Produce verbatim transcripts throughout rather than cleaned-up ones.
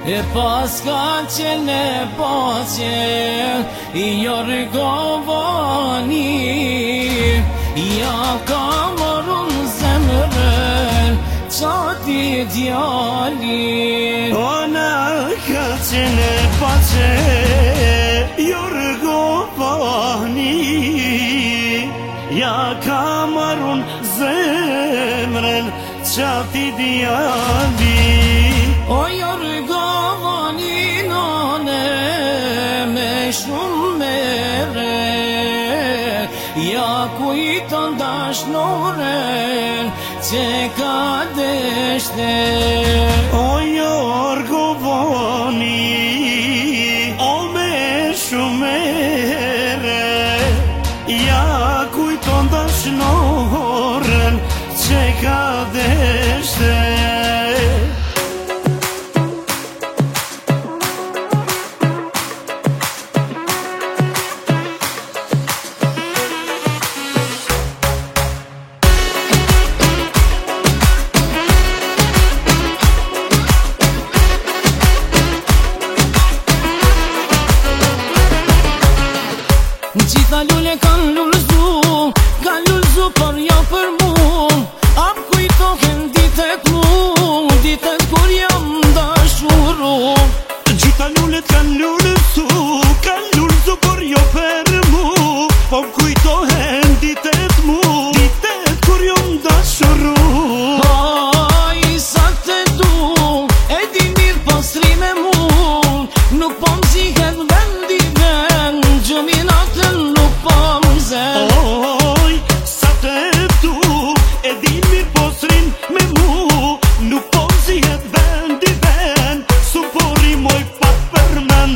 E pas ka qene pace I jorgovani Ja ka morun zemrën Qati djali Ona ka qene pace Jorgovani Ja ka morun zemrën Qati djali O jorgovani nane me shumë mere Ja kujton dashnoren që ka deshte O jorgovani o me shumere Ja kujton dashnoren që ka deshte Gjitha lule kanë lullzu, kanë lullzu për jo për mu Am kujtohen ditet mu, ditet kur jam dashuru Gjitha lullet kanë lullzu, kanë lullzu për jo për mu Po kujtohen ditet mu, ditet kur jam dashuru Aj, sa te du, e di mirë posri me mu Nuk po m'zihet vendi ven, gjuminatën nuk po m'zen Oj, sa te du, e di mirë posrin me mu Nuk po m'zihet vendi ven, su pori moj pak përmend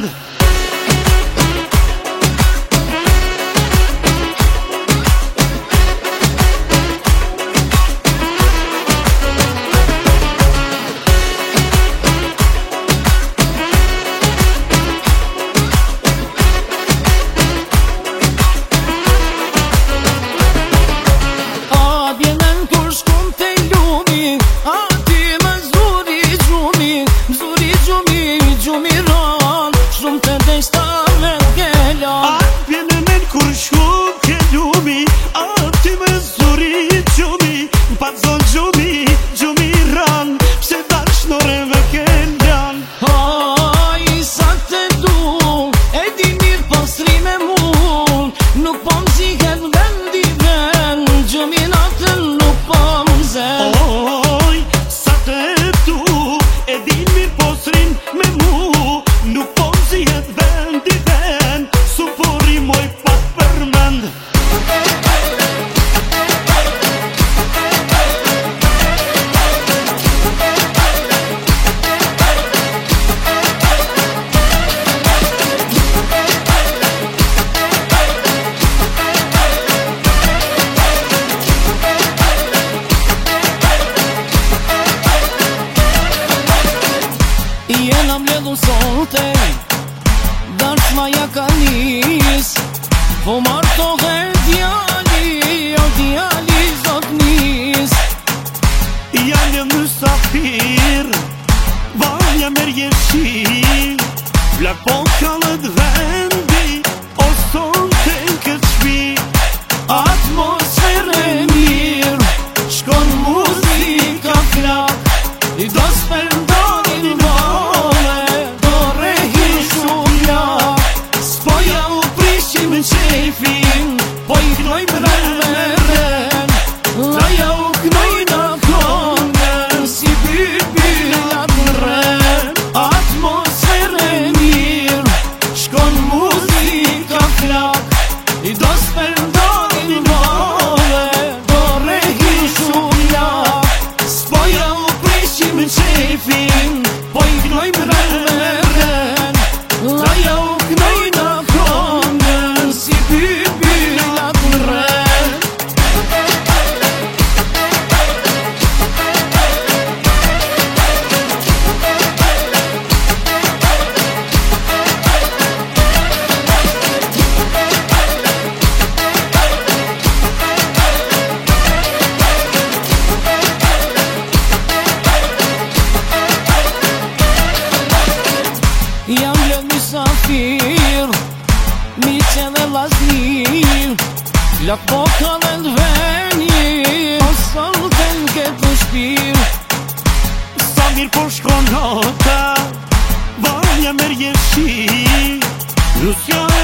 Jena mledhun sote, dashma ja ka nis Po martohe djali, o djali zot nis Jale mësafir, valja mer jeshil Vlak po kalët vendi, o son të në këtë shpi Atmosfere mirë, shkon muzika flak I do s'përndonin vole, do rehi shumë lak S'poja u prishim qefin, po i knojmë ren me ren Laja u knojna kongen, si bybyllat në ren Atmosfere mirë, shkon muzika flak I do s'përndonin vole La boca del veni o solten che tu shpir Sa mirë po shkon nota Vanja merr jeshi Nusja